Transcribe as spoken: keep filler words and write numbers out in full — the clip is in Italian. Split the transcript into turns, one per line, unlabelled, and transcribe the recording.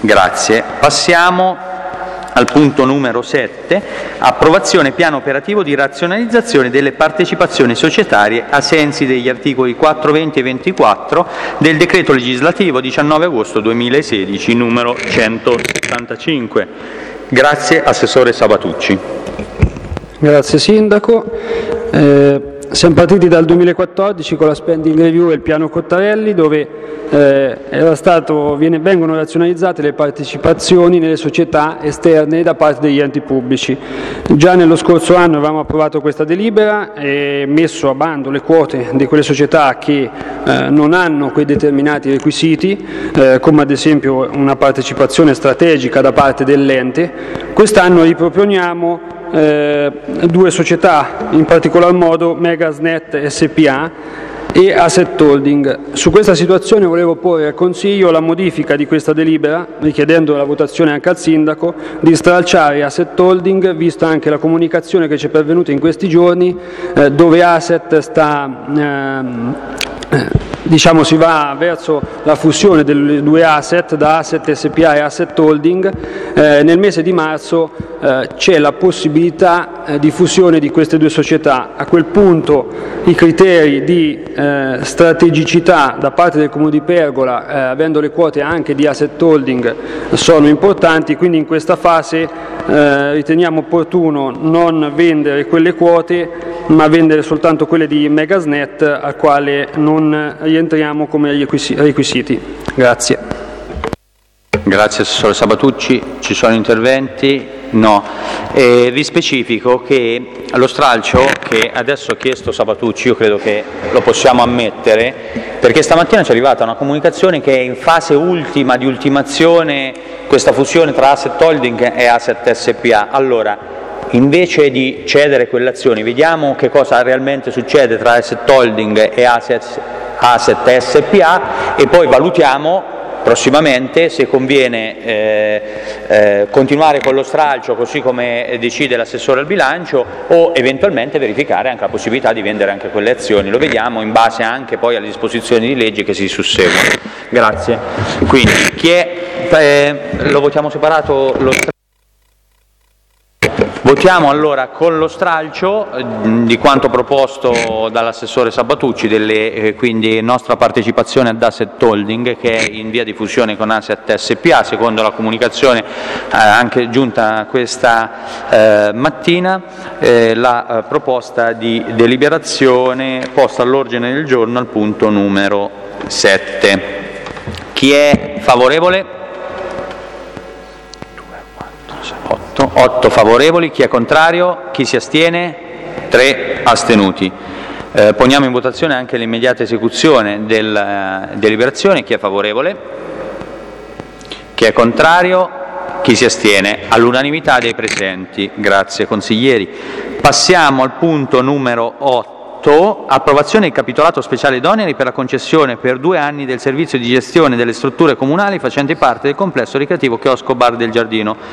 Grazie. Passiamo al punto numero sette, approvazione piano operativo di razionalizzazione delle partecipazioni societarie a sensi degli articoli quattro, venti e ventiquattro del decreto legislativo diciannove agosto duemilasedici numero centosettantacinque. Grazie, Assessore Sabatucci.
Grazie Sindaco. Eh, siamo partiti dal duemilaquattordici con la spending review e il piano Cottarelli, dove eh, era stato, viene, vengono razionalizzate le partecipazioni nelle società esterne da parte degli enti pubblici. Già nello scorso anno avevamo approvato questa delibera e messo a bando le quote di quelle società che eh, non hanno quei determinati requisiti, eh, come ad esempio una partecipazione strategica da parte dell'ente. Quest'anno riproponiamo Eh, due società, in particolar modo Megasnet S P A e Asset Holding. Su questa situazione volevo porre al Consiglio la modifica di questa delibera, richiedendo la votazione anche al Sindaco, di stralciare Asset Holding, vista anche la comunicazione che ci è pervenuta in questi giorni, eh, dove Asset sta... Ehm, diciamo si va verso la fusione delle due asset, da Asset S P A e Asset Holding. Eh, nel mese di marzo eh, c'è la possibilità eh, di fusione di queste due società. A quel punto i criteri di eh, strategicità da parte del Comune di Pergola, eh, avendo le quote anche di Asset Holding, sono importanti, quindi in questa fase eh, riteniamo opportuno non vendere quelle quote, ma vendere soltanto quelle di Megasnet, al quale non rientriamo come requisiti. Grazie.
Grazie Assessore Sabatucci. Ci sono interventi? No. E vi specifico che lo stralcio che adesso ha chiesto Sabatucci, io credo che lo possiamo ammettere, perché stamattina ci è arrivata una comunicazione che è in fase ultima di ultimazione questa fusione tra Asset Holding e Asset S P A. Allora, invece di cedere quelle azioni, vediamo che cosa realmente succede tra Asset Holding e Asset, Asset S P A e poi valutiamo prossimamente se conviene eh, eh, continuare con lo stralcio così come decide l'assessore al bilancio o eventualmente verificare anche la possibilità di vendere anche quelle azioni. Lo vediamo in base anche poi alle disposizioni di legge che si susseguono. Grazie. Quindi chi è, eh, lo votiamo separato lo stralcio? Votiamo allora con lo stralcio eh, di quanto proposto dall'assessore Sabatucci, delle, eh, quindi nostra partecipazione ad Asset Holding, che è in via di fusione con Asset S P A, secondo la comunicazione eh, anche giunta questa eh, mattina, eh, la eh, proposta di deliberazione posta all'ordine del giorno al punto numero sette. Chi è favorevole? otto favorevoli, chi è contrario, chi si astiene, tre astenuti. Eh, poniamo in votazione anche l'immediata esecuzione della eh, deliberazione. Chi è favorevole, chi è contrario, chi si astiene, all'unanimità dei presenti. Grazie consiglieri. Passiamo al punto numero otto. Approvazione del capitolato speciale d'oneri per la concessione per due anni del servizio di gestione delle strutture comunali facenti parte del complesso ricreativo Chiosco Bar del Giardino.